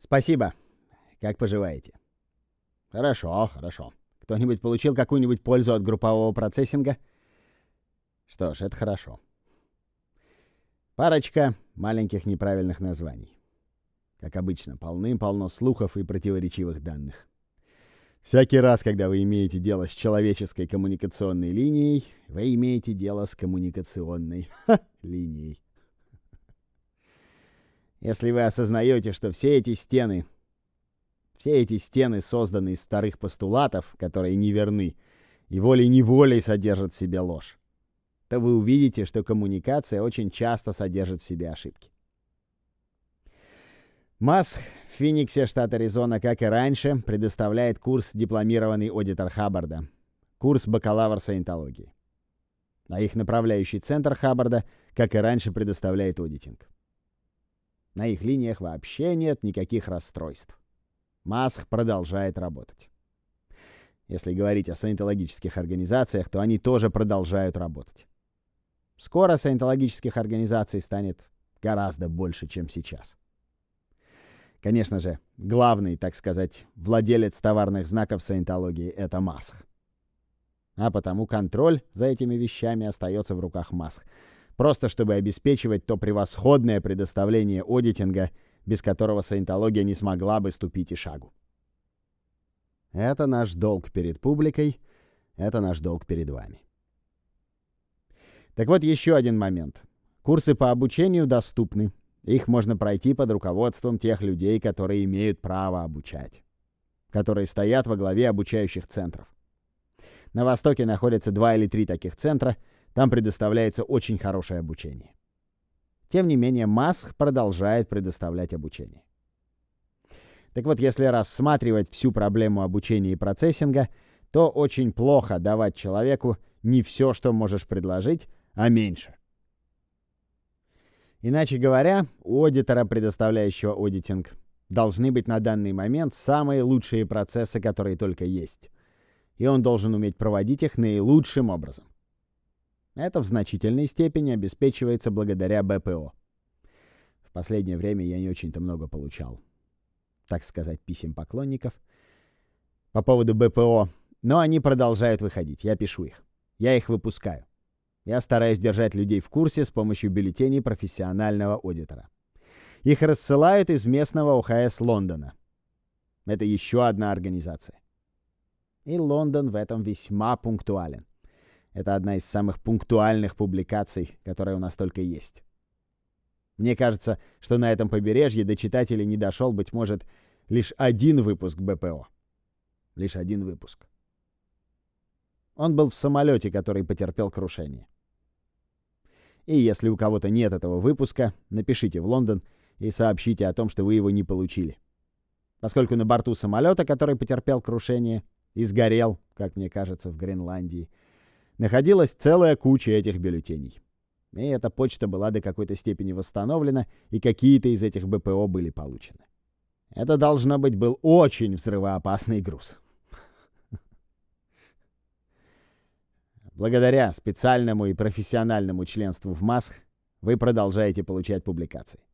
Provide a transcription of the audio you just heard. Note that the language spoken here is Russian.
Спасибо. Как поживаете? Хорошо, хорошо. Кто-нибудь получил какую-нибудь пользу от группового процессинга? Что ж, это хорошо. Парочка маленьких неправильных названий. Как обычно, полным-полно слухов и противоречивых данных. Всякий раз, когда вы имеете дело с человеческой коммуникационной линией, вы имеете дело с коммуникационной линией. Если вы осознаете, что все эти стены созданы из старых постулатов, которые неверны, и волей-неволей содержат в себе ложь, то вы увидите, что коммуникация очень часто содержит в себе ошибки. МАС в Фениксе, штат Аризона, как и раньше, предоставляет курс «Дипломированный аудитор Хаббарда», курс бакалавр саентологии. А их направляющий центр Хаббарда, как и раньше, предоставляет аудитинг. На их линиях вообще нет никаких расстройств. МАС продолжает работать. Если говорить о саентологических организациях, то они тоже продолжают работать. Скоро саентологических организаций станет гораздо больше, чем сейчас. Конечно же, главный, так сказать, владелец товарных знаков саентологии — это МАСХ. А потому контроль за этими вещами остается в руках МАСХ. Просто чтобы обеспечивать то превосходное предоставление аудитинга, без которого саентология не смогла бы ступить и шагу. Это наш долг перед публикой, это наш долг перед вами. Так вот, еще один момент. Курсы по обучению доступны. Их можно пройти под руководством тех людей, которые имеют право обучать, которые стоят во главе обучающих центров. На Востоке находятся 2 или 3 таких центра, там предоставляется очень хорошее обучение. Тем не менее, МАСХ продолжает предоставлять обучение. Так вот, если рассматривать всю проблему обучения и процессинга, то очень плохо давать человеку не все, что можешь предложить, а меньше. Иначе говоря, у аудитора, предоставляющего аудитинг, должны быть на данный момент самые лучшие процессы, которые только есть. И он должен уметь проводить их наилучшим образом. Это в значительной степени обеспечивается благодаря БПО. В последнее время я не очень-то много получал, так сказать, писем поклонников по поводу БПО, но они продолжают выходить, я пишу их, я их выпускаю. Я стараюсь держать людей в курсе с помощью бюллетеней профессионального аудитора. Их рассылают из местного ОХС Лондона. Это еще одна организация. И Лондон в этом весьма пунктуален. Это одна из самых пунктуальных публикаций, которая у нас только есть. Мне кажется, что на этом побережье до читателей не дошел, быть может, лишь один выпуск БПО. Лишь один выпуск. Он был в самолете, который потерпел крушение. И если у кого-то нет этого выпуска, напишите в Лондон и сообщите о том, что вы его не получили. Поскольку на борту самолета, который потерпел крушение и сгорел, как мне кажется, в Гренландии, находилась целая куча этих бюллетеней. И эта почта была до какой-то степени восстановлена, и какие-то из этих БПО были получены. Это, должно быть, был очень взрывоопасный груз. Благодаря специальному и профессиональному членству в МАСХ вы продолжаете получать публикации.